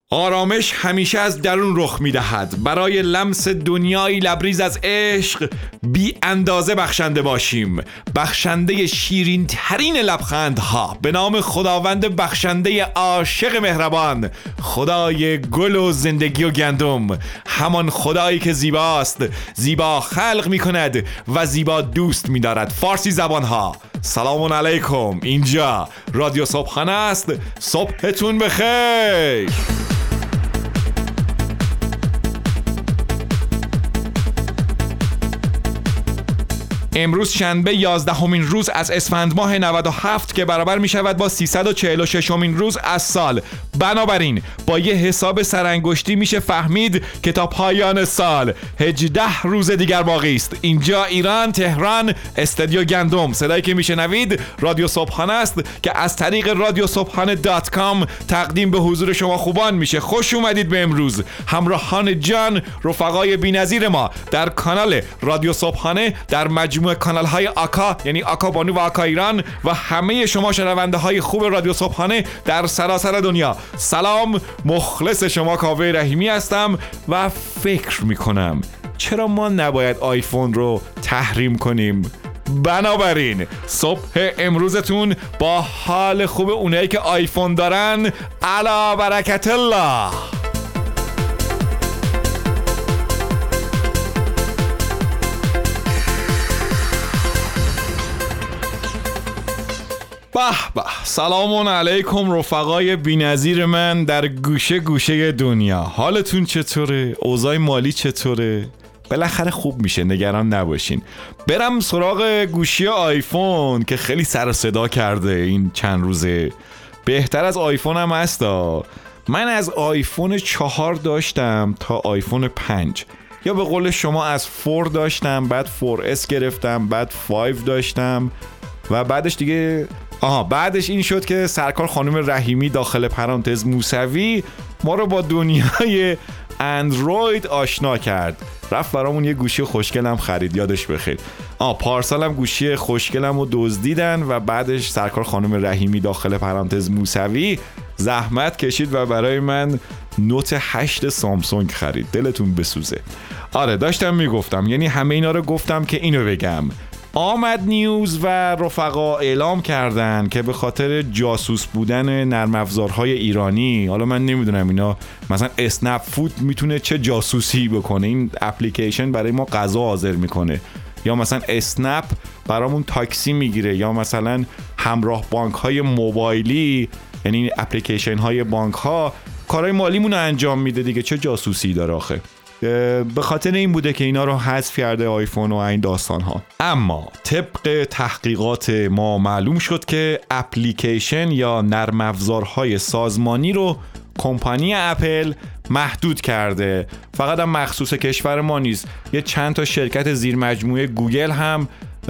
آرامش همیشه از درون رخ می‌دهد. برای لمس دنیایی لبریز از عشق بی اندازه بخشنده باشیم. بخشنده شیرین ترین لبخندها به نام خداوند بخشنده عاشق مهربان، خدای گل و زندگی و گندم، همان خدایی که زیباست، زیبا خلق می‌کند و زیبا دوست می‌دارد. فارسی زبان‌ها سلام علیکم، اینجا رادیو صبحانه است. صبحتون بخیر. امروز شنبه 11مین روز از اسفند ماه 97 که برابر می شود با 346مین روز از سال. بنابراین با یه حساب سرانگشتی میشه فهمید که تا پایان سال 18 روز دیگر باقی است. اینجا ایران، تهران، استودیو گندم. صدایی که میشنوید رادیو صبحانه است که از طریق radiosobhane.com تقدیم به حضور شما خوبان میشه. خوش اومدید به امروز همراهان جان، رفقای بی‌نظیر ما در کانال رادیو صبحانه، در مجموعه کانال های آکا، یعنی آکا بانو و آکا ایران، و همه شما شنونده های خوب رادیو صبحانه در سراسر دنیا. سلام، مخلص شما کاوه رحیمی هستم و فکر میکنم چرا ما نباید آیفون رو تحریم کنیم. بنابراین صبح امروزتون با حال خوب اونایی که آیفون دارن علی برکت الله. به به، سلام علیکم رفقای بی‌نظیر من در گوشه گوشه دنیا. حالتون چطوره؟ اوضاع مالی چطوره؟ بالاخره خوب میشه، نگران نباشین. برم سراغ گوشی آیفون که خیلی سر و صدا کرده این چند روزه. بهتر از آیفون هم هستا. من از آیفون 4 داشتم تا آیفون 5، یا به قول شما از 4 داشتم، بعد 4S گرفتم، بعد 5 داشتم و بعدش دیگه بعدش این شد که سرکار خانم رحیمی داخل پرانتز موسوی ما رو با دنیای اندروید آشنا کرد. رفت برامون یه گوشی خوشگلم خرید، یادش بخیر. پارسالم گوشی خوشگلم رو دزدیدن و بعدش سرکار خانم رحیمی داخل پرانتز موسوی زحمت کشید و برای من نوت 8 سامسونگ خرید. دلتون بسوزه. آره داشتم میگفتم، یعنی همه اینا رو گفتم که اینو بگم. آمد نیوز و رفقا اعلام کردن که به خاطر جاسوس بودن نرم افزارهای ایرانی، حالا من نمیدونم اینا مثلا اسنپ فود میتونه چه جاسوسی بکنه، این اپلیکیشن برای ما غذا حاضر میکنه، یا مثلا اسنپ برامون تاکسی میگیره، یا مثلا همراه بانک های موبایلی، یعنی اپلیکیشن های بانک ها کارهای مالیمون رو انجام میده دیگه، چه جاسوسی داره آخه. به خاطر این بوده که اینا رو حذف کرده آیفون و این داستان ها. اما طبق تحقیقات ما معلوم شد که اپلیکیشن یا نرم افزارهای سازمانی رو کمپانی اپل محدود کرده. فقط هم مخصوص کشور ما نیست، یه چند تا شرکت زیر مجموعه گوگل هم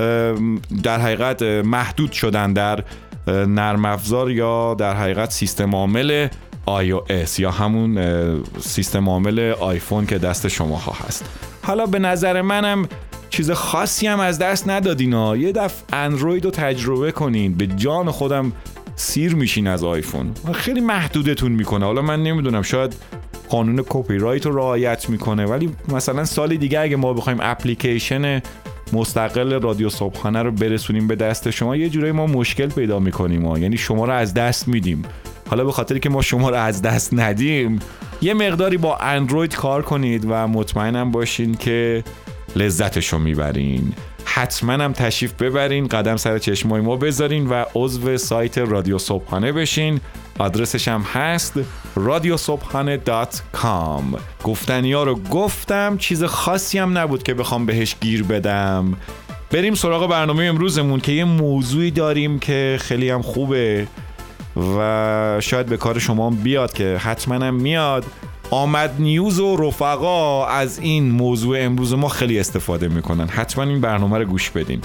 در حقیقت محدود شدن در نرم افزار یا در حقیقت سیستم عامل iOS یا همون سیستم عامل آیفون که دست شماها هست. حالا به نظر منم چیز خاصی هم از دست ندادینا. یه دفعه اندروید رو تجربه کنین، به جان خودم سیر میشین از آیفون. خیلی محدودتون میکنه. حالا من نمیدونم، شاید قانون کپی رایت رو رعایت میکنه، ولی مثلا سال دیگه اگه ما بخوایم اپلیکیشن مستقل رادیو صبحانه رو برسونیم به دست شما، یه جورایی ما مشکل پیدا میکنیم یعنی شما رو از دست میدیم. حالا به خاطری که ما شما رو از دست ندیم، یه مقداری با اندروید کار کنید و مطمئنم باشین که لذتشو میبرین. حتما هم تشریف ببرین، قدم سر چشمای ما بذارین و عضو سایت رادیو صبحانه بشین. آدرسش هم هست radiosobhane.com. گفتنی ها رو گفتم، چیز خاصی هم نبود که بخوام بهش گیر بدم. بریم سراغ برنامه امروزمون که یه موضوعی داریم که خیلی هم خوبه و شاید به کار شما بیاد، که حتما هم میاد. آمد نیوز و رفقا از این موضوع امروز ما خیلی استفاده میکنن. حتما این برنامه رو گوش بدین.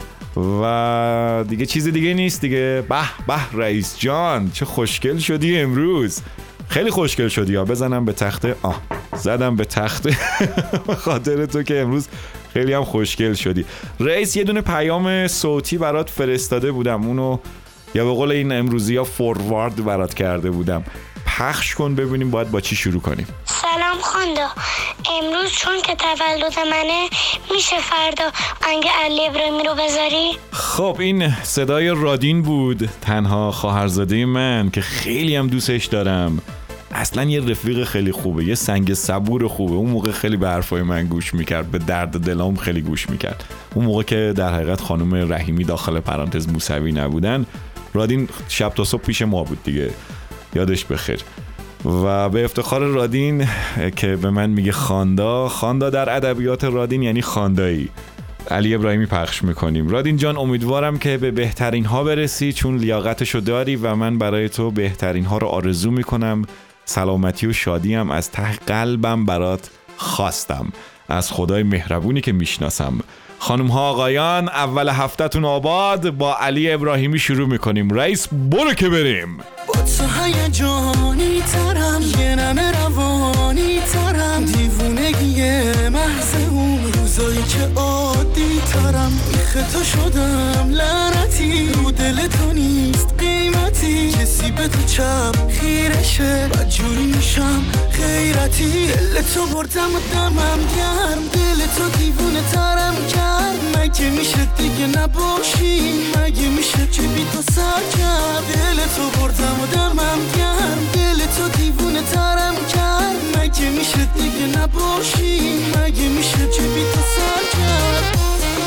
و دیگه چیز دیگه نیست دیگه. به به رئیس جان، چه خوشگل شدی امروز. خیلی خوشگل شدی. یا بزنم به تخته. زدم به تخته خاطر تو که امروز خیلی هم خوشگل شدی. رئیس یه دونه پیام صوتی برات فرستاده بودم، اونو یا به قول این امروزی ها فوروارد برات کرده بودم. پخش کن ببینیم باید با چی شروع کنیم. سلام خاندا، امروز چون که تولد منه میشه فردا آهنگ علی ابراهیمی رو بذاری؟ خب این صدای رادین بود، تنها خواهرزاده من که خیلی هم دوستش دارم. اصلا یه رفیق خیلی خوبه، یه سنگ صبور خوبه. اون موقع خیلی به حرفای من گوش میکرد، به درد دلام خیلی گوش میکرد. اون موقع که در حقیقت خانم رحیمی داخل پرانتز موسوی نبودن، رادین شب تا صبح پیش ما بود دیگه، یادش بخیر. و به افتخار رادین که به من میگه خاندا در ادبیات رادین یعنی خاندایی، علی ابراهیمی پخش میکنیم. رادین جان امیدوارم که به بهترین ها برسی، چون لیاقتشو داری و من برای تو بهترین ها رو آرزو میکنم. سلامتی و شادی هم از ته قلبم برات خواستم، از خدای مهربونی که میشناسم. خانم ها آقایان، اول هفته‌تون آباد. با علی ابراهیمی شروع میکنیم. رئیس برو که بریم. با تو هیجانی ترم، یه نمه روانی ترم، دیوونگی محض اون روزایی که عادی ترم. بیخ تو شدم لعنتی، رو دل تو نیست قیمتی، کسی به تو چپ خیرشه بدجوری میشم غیرتی. دل تو بردم و دمم گرم، دل تو دیوونه ترم کرد. مگه میشه دیگه نباشی، مگه میشه که بی تو سر کرد. دل تو بردم و دمم گرم، دل تو دیوونه ترم کرد. مگه میشه دیگه نباشی، مگه میشه که بی تو سر کرد.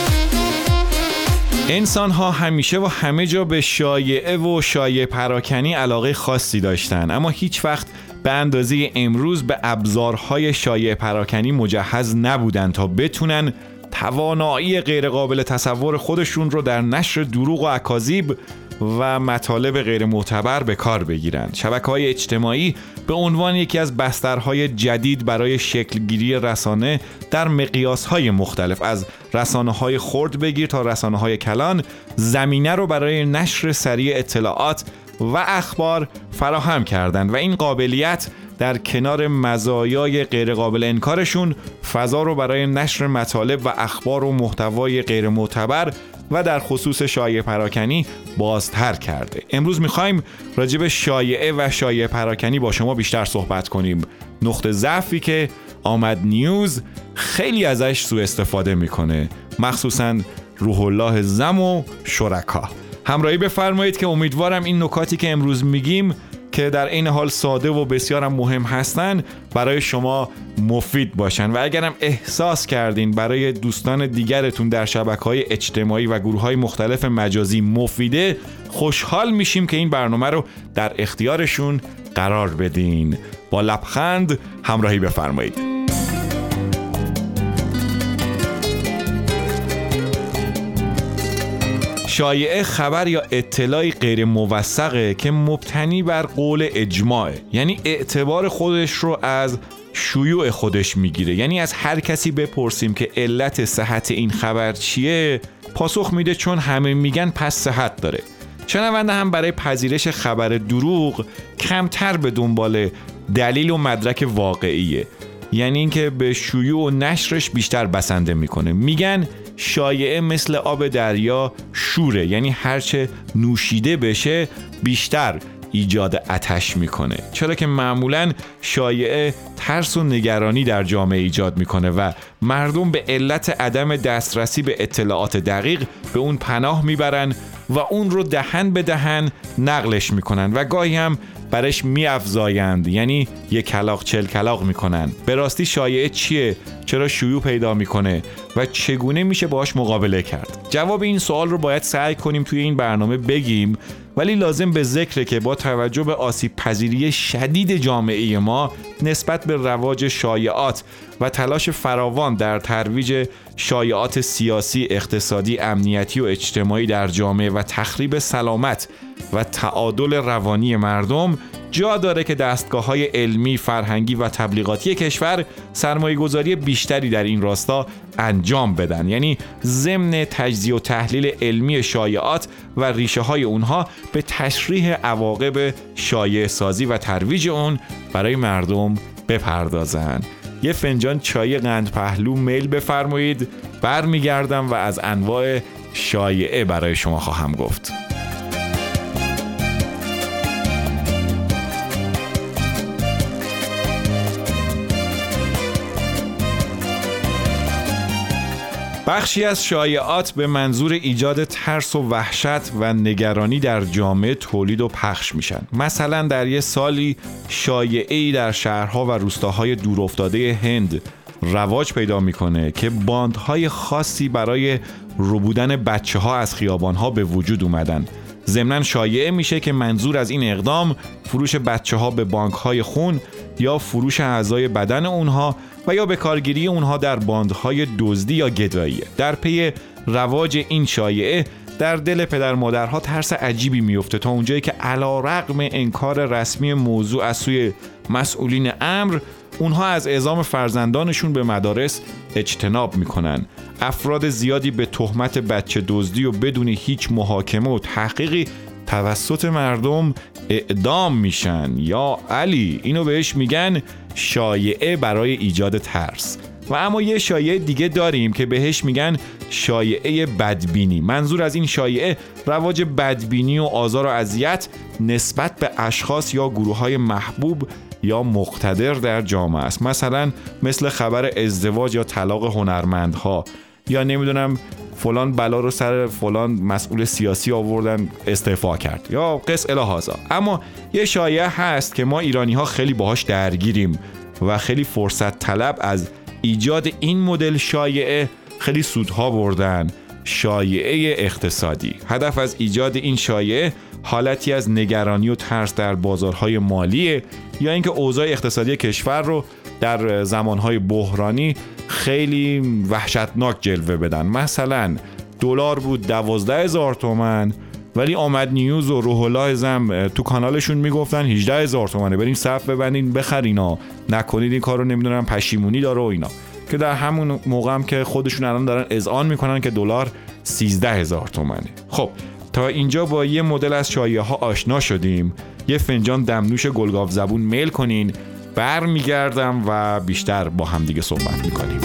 انسان ها همیشه و همه جا به شایعه و شایعه پراکنی علاقه خاصی داشتن، اما هیچ وقت به اندازه امروز به ابزارهای شایعه پراکنی مجهز نبودن تا بتونن توانایی غیرقابل تصور خودشون رو در نشر دروغ و اکاذیب و مطالب غیر معتبر به کار بگیرن. شبکه‌های اجتماعی به عنوان یکی از بسترهای جدید برای شکلگیری رسانه در مقیاس‌های مختلف، از رسانه‌های خرد بگیر تا رسانه‌های کلان، زمینه رو برای نشر سریع اطلاعات و اخبار فراهم کردند و این قابلیت در کنار مزایای غیرقابل انکارشون فضا رو برای نشر مطالب و اخبار و محتوای غیر معتبر و در خصوص شایعه پراکنی بازتر کرده. امروز میخوایم راجع به شایعه و شایعه پراکنی با شما بیشتر صحبت کنیم. نقطه ضعفی که آمد نیوز خیلی ازش سوء استفاده میکنه، مخصوصا روح الله زم و شرکا. همراهی بفرمایید که امیدوارم این نکاتی که امروز میگیم که در این حال ساده و بسیارم مهم هستن برای شما مفید باشن و اگرم احساس کردین برای دوستان دیگرتون در شبکه‌های اجتماعی و گروه‌های مختلف مجازی مفیده، خوشحال میشیم که این برنامه رو در اختیارشون قرار بدین. با لبخند همراهی بفرمایید. شایعه خبر یا اطلاعی غیر موثقه که مبتنی بر قول اجماعه، یعنی اعتبار خودش رو از شیوع خودش میگیره. یعنی از هر کسی بپرسیم که علت صحت این خبر چیه، پاسخ میده چون همه میگن پس صحت داره. شنونده هم برای پذیرش خبر دروغ کمتر به دنبال دلیل و مدرک واقعیه، یعنی اینکه به شیوع و نشرش بیشتر بسنده میکنه. میگن شایعه مثل آب دریا شوره، یعنی هرچه نوشیده بشه بیشتر ایجاد آتش میکنه، چرا که معمولاً شایعه ترس و نگرانی در جامعه ایجاد میکنه و مردم به علت عدم دسترسی به اطلاعات دقیق به اون پناه میبرن و اون رو دهن به دهن نقلش میکنن و گاهی هم برش میافزایند، یعنی یک کلاغ 40 کلاغ میکنن. به راستی شایعه چیه؟ چرا شیوع پیدا میکنه و چگونه میشه باهاش مقابله کرد؟ جواب این سوال رو باید سعی کنیم توی این برنامه بگیم، ولی لازم به ذکره که با توجه به آسیب پذیری شدید جامعه ما نسبت به رواج شایعات و تلاش فراوان در ترویج شایعات سیاسی، اقتصادی، امنیتی و اجتماعی در جامعه و تخریب سلامت و تعادل روانی مردم، جا داره که دستگاه‌های علمی، فرهنگی و تبلیغاتی کشور سرمایه‌گذاری بیشتری در این راستا انجام بدن، یعنی ضمن تجزیه و تحلیل علمی شایعات و ریشه‌های اونها به تشریح عواقب شایعه سازی و ترویج اون برای مردم بپردازن. یه فنجان چای قند پهلو میل بفرمایید، برمیگردم و از انواع شایعه برای شما خواهم گفت. بخشی از شایعات به منظور ایجاد ترس و وحشت و نگرانی در جامعه تولید و پخش میشن. مثلا در یه سالی شایعه‌ای در شهرها و روستاهای دورافتاده هند رواج پیدا میکنه که باندهای خاصی برای ربودن بچه‌ها از خیابان‌ها به وجود اومدن. ضمناً شایعه میشه که منظور از این اقدام فروش بچه‌ها به بانک‌های خون یا فروش اعضای بدن اونها و یا به کارگیری اونها در باندهای دزدی یا گداییه. در پی رواج این شایعه در دل پدر مادرها ترس عجیبی میفته تا اونجایی که علیرغم انکار رسمی موضوع از سوی مسئولین امر، اونها از اعزام فرزندانشون به مدارس اجتناب میکنن. افراد زیادی به تهمت بچه دزدی و بدون هیچ محاکمه و تحقیقی توسط مردم اعدام میشن. یا علی، اینو بهش میگن شایعه برای ایجاد ترس. و اما یه شایعه دیگه داریم که بهش میگن شایعه بدبینی. منظور از این شایعه رواج بدبینی و آزار و اذیت نسبت به اشخاص یا گروه‌های محبوب یا مقتدر در جامعه است. مثلا مثل خبر ازدواج یا طلاق هنرمندها، یا نمیدونم فلان بلا رو سر فلان مسئول سیاسی آوردن استعفا کرد، یا قص الی هذا. اما یه شایعه هست که ما ایرانی ها خیلی باهاش درگیریم و خیلی فرصت طلب از ایجاد این مدل شایعه خیلی سودها بردن. شایعه اقتصادی. هدف از ایجاد این شایعه حالتی از نگرانی و ترس در بازارهای مالیه، یا اینکه اوضاع اقتصادی کشور رو در زمانهای بحرانی خیلی وحشتناک جلوه بدن. مثلا دلار بود 12,000 تومان، ولی آمد نیوز و روح الله زم تو کانالشون میگفتن 18,000 تومانه، برین صف ببندین بخرینا، نکنید این کارو، نمیدونم پشیمونی داره و اینا. که در همون موقع هم که خودشون الان دارن اذعان میکنن که دلار 13,000 تومانه. خب تا اینجا با یه مدل از شایعه ها آشنا شدیم. یه فنجان دمنوش گلگاو زبون میل کنین، برمیگردم و بیشتر با هم دیگه صحبت میکنیم.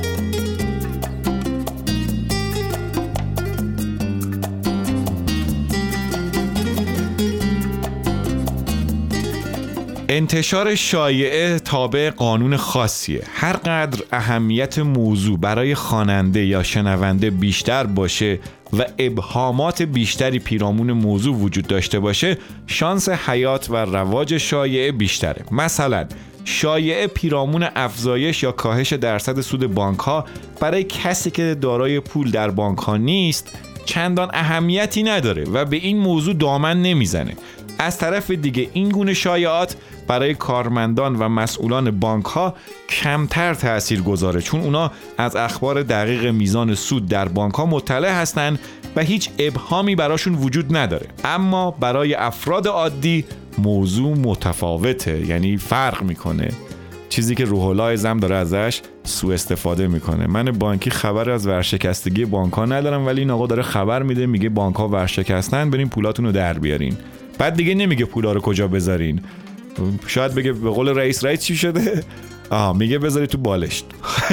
انتشار شایعه تابع قانون خاصیه. هر قدر اهمیت موضوع برای خواننده یا شنونده بیشتر باشه و ابهامات بیشتری پیرامون موضوع وجود داشته باشه، شانس حیات و رواج شایعه بیشتره. مثلا شایعه پیرامون افزایش یا کاهش درصد سود بانک‌ها برای کسی که دارای پول در بانک‌ها نیست چندان اهمیتی نداره و به این موضوع دامن نمیزنه. از طرف دیگه این گونه شایعات برای کارمندان و مسئولان بانک‌ها کمتر تأثیر گذاره، چون اونا از اخبار دقیق میزان سود در بانک‌ها مطلع هستن و هیچ ابهامی براشون وجود نداره. اما برای افراد عادی موضوع متفاوته، یعنی فرق میکنه. چیزی که روح الله زم داره ازش سوء استفاده میکنه. من بانکی خبر از ورشکستگی بانک‌ها ندارم، ولی این آقا داره خبر میده، میگه بانک‌ها ورشکستن، برین پولاتون رو در بیارین. بعد دیگه نمیگه پولا رو کجا بذارین. شاید بگه به قول رئیس چی شده؟ میگه بذاری تو بالشت.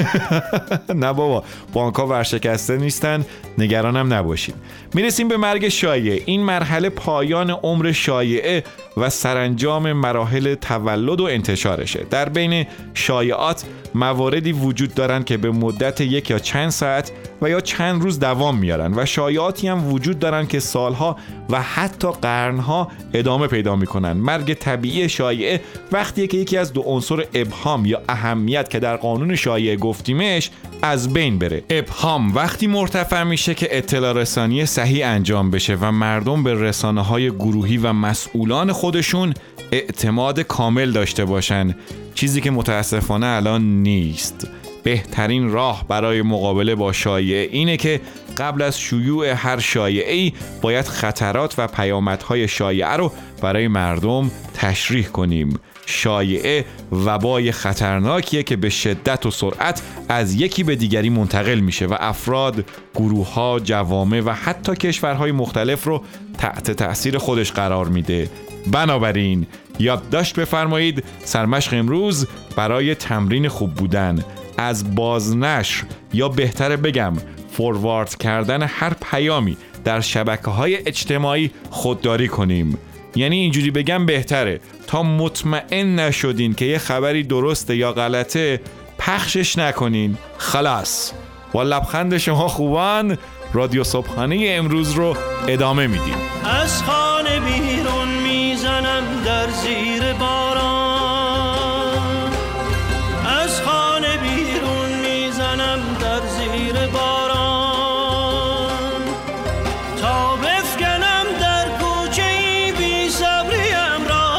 نه بابا، بانک‌ها ورشکسته نیستن، نگرانم نباشید. میرسیم به مرگ شایعه. این مرحله پایان عمر شایعه و سرانجام مراحل تولد و انتشارشه. در بین شایعات مواردی وجود دارن که به مدت 1 یا چند ساعت و یا چند روز دوام میارن و شایعاتی هم وجود دارن که سالها و حتی قرنها ادامه پیدا میکنن. مرگ طبیعی شایعه وقتیه که یکی از دو عنصر ابهام یا اهمیت که در قانون شایعه گفتیمش از بین بره. ابهام وقتی مرتفع میشه که اطلاع رسانی صحیح انجام بشه و مردم به رسانه‌های گروهی و مسئولان خودشون اعتماد کامل داشته باشن، چیزی که متاسفانه الان نیست. بهترین راه برای مقابله با شایعه اینه که قبل از شیوع هر شایعه‌ای باید خطرات و پیامدهای شایعه رو برای مردم تشریح کنیم. شایعه وبای خطرناکیه که به شدت و سرعت از یکی به دیگری منتقل میشه و افراد، گروه‌ها، جوامع و حتی کشورهای مختلف رو تحت تأثیر خودش قرار میده. بنابراین یادداشت بفرمایید سرمشق امروز برای تمرین خوب بودن از بازنشر یا بهتره بگم فوروارد کردن هر پیامی در شبکه‌های اجتماعی خودداری کنیم. یعنی اینجوری بگم بهتره تا مطمئن نشدین که یه خبری درسته یا غلطه پخشش نکنین. خلاص با لبخند شما خوبان رادیو صبحانه امروز رو ادامه میدیم. از خانه بیرون میزنم در زیر باران، از خانه بیرون میزنم در زیر باران، تا بفکنم در کوچه‌ای بی صبریم را،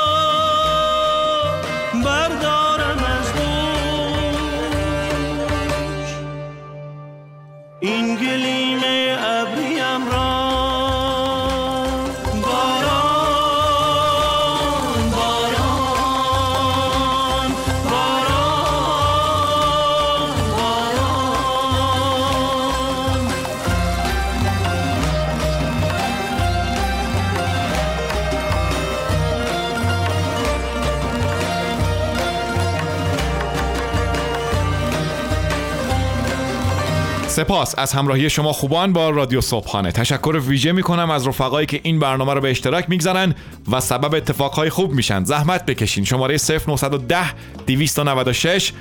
بردارم از دوش این گلیم ابریم را. سپاس از همراهی شما خوبان با رادیو صبحانه. تشکر ویژه میکنم از رفقایی که این برنامه رو به اشتراک میگذارن و سبب اتفاقهای خوب میشن. زحمت بکشین. شماره 0910 296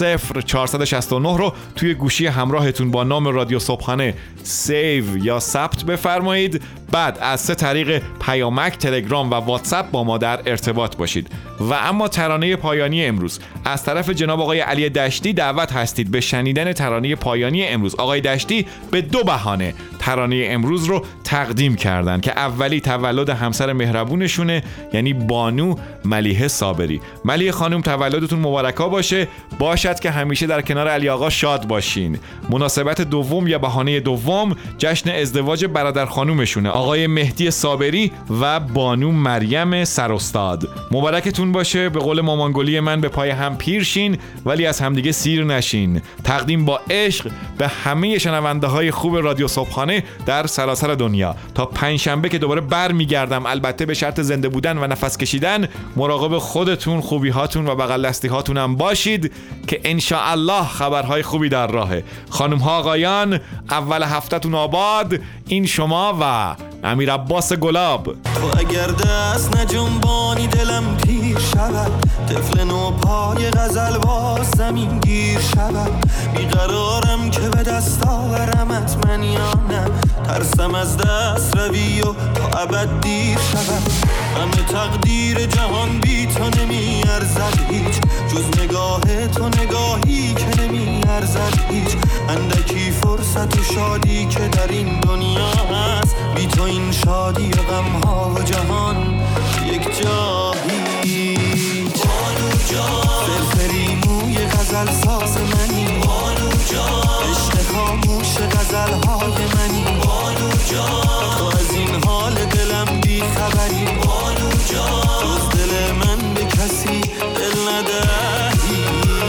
0469 رو توی گوشی همراهتون با نام رادیو صبحانه سیو یا ثبت بفرمایید. بعد از 3 طریق پیامک، تلگرام و واتساپ با ما در ارتباط باشید. و اما ترانه پایانی امروز از طرف جناب آقای علی دشتی دعوت هستید به شنیدن ترانه پایانی امروز. آقای دشتی به 2 بهانه ترانه امروز رو تقدیم کردن که اولی تولد همسر مهربونشونه، یعنی بانو ملیحه صابری. ملیحه خانم تولدتون مبارکا باشه، باشد که همیشه در کنار علی آقا شاد باشین. مناسبت دوم یا بهانه دوم جشن ازدواج برادر خانومشونه، آقای مهدی صابری و بانو مریم سراستاد. مبارکتون باشه. به قول مامانگلی من به پای هم پیرشین ولی از همدیگه سیر نشین. تقدیم با عشق به همه شنونده های خوب رادیو صبحانه در سراسر دنیا. تا پنجشنبه که دوباره برمیگردم، البته به شرط زنده بودن و نفس کشیدن. مراقب خودتون، خوبی هاتون و بغل دستی هاتون هم باشید که انشاءالله خبرهای خوبی در راهه. خانم ها آقایان، اول هفتهتون آباد. این شما و امیر عباس گلاب. تو اگر دست نجنبانی دلم پیر شود، طفل نو پای غزل باز زمین گیر شود. بیقرارم که به دست آورمت من یا نه، ترسم از دست روی و تا ابد دیر شود. همه تقدیر جهان بی تو نمی ارزد هیچ، جز نگاه تو نگاهی که نمی ارزد هیچ. اندکی فرصت و شادی که در این دنیا هست، بی تو این شادی و غم ها و جهان یک جایی. بانو جان فرفری موی غزل ساز منی، بانو جان عشق خاموش غزل های منی، بانو جان تو از این حال دلم بی خبری، بانو جان جز دل من به کسی دل ندهی.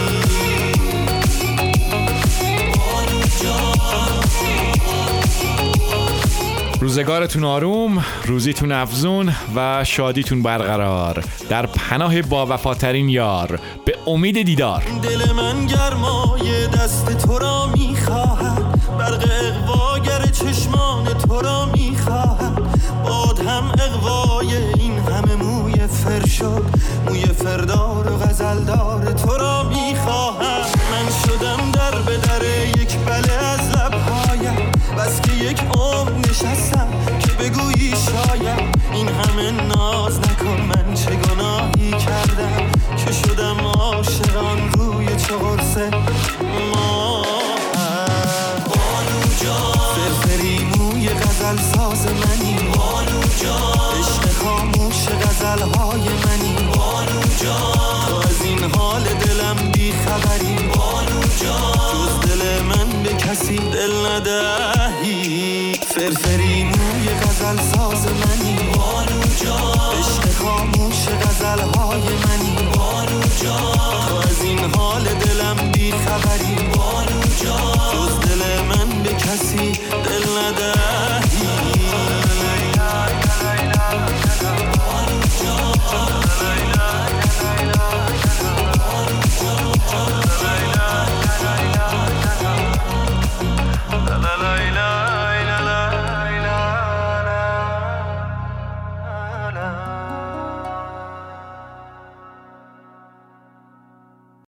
بانو جان روزگارتون آروم، روزیتون افزون و شادیتون برقرار در پناه با وفاترین یار. به امید دیدار. دل من گرمای دست تو را میخواهد، برق اغواگر چشمان تو را میخواهد. باد هم اغوای این همه موی فرشد، موی فردار و غزلدار تو را میخواهد. من شدم در به در یک بله از لبهایم، بس که یک عمر نشستم که بگویی شاید. این همه ناز نکن، من چه گناهی کردم که شدم عاشقان روی چه قرص ما. بانو جان فرفری موی غزل ساز منی، بانو جان عشق خاموش غزل های منی، بانو جان تو از این حال دلم بی خبری، بانو جان جز دل من به کسی دل ندهی. فرفری موی غزل ساز منی، بانو جان عشق خاموش غزل های منی، بانو جان